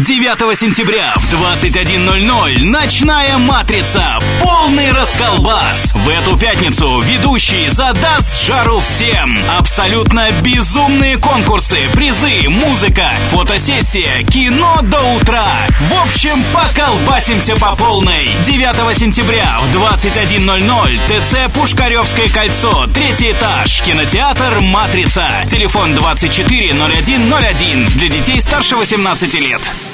9 сентября в 21:00 «Ночная матрица». Полный расколбас. В эту пятницу ведущий задаст жару всем. Абсолютно безумные конкурсы, призы, музыка, фотосессия, кино до утра. В общем, поколбасимся по полной. 9 сентября в 21:00 ТЦ Пушкаревское кольцо, 3-й этаж, кинотеатр «Матрица». Телефон 24 01 01 для детей старше 18 лет.